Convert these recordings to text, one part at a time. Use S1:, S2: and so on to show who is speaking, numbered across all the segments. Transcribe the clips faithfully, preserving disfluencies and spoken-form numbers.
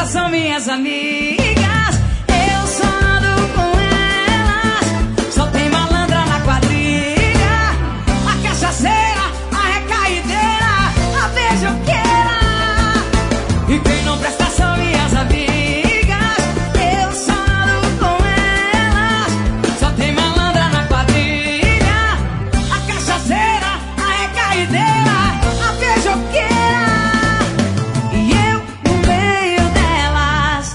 S1: presta são minhas amigas. Eu só ando com elas, só tem malandra na quadrilha. A cachaceira, a recaideira, a beijoqueira. E quem não presta são minhas amigas. Eu só ando com elas, só tem malandra na quadrilha. A cachaceira, a recaideira, a beijoqueira. E eu no meio delas.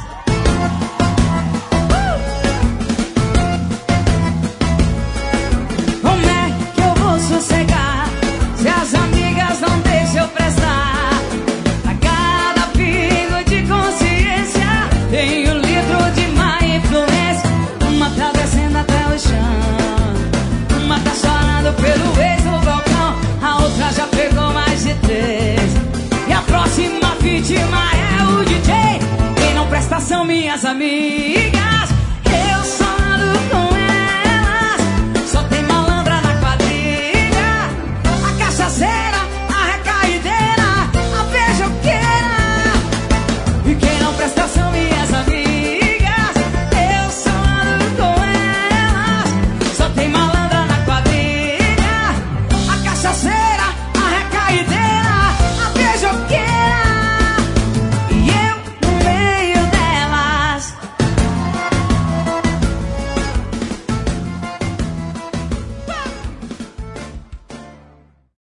S1: uh! Como é que eu vou sossegar se as amigas não deixam eu prestar? Pra cada pingo de consciência tem um litro de má influência. Uma tá descendo até o chão, uma tá chorando pelo ex no balcão, a outra já pegou mais de três. E a próxima vítima é o D J. Quem não presta são minhas amigas.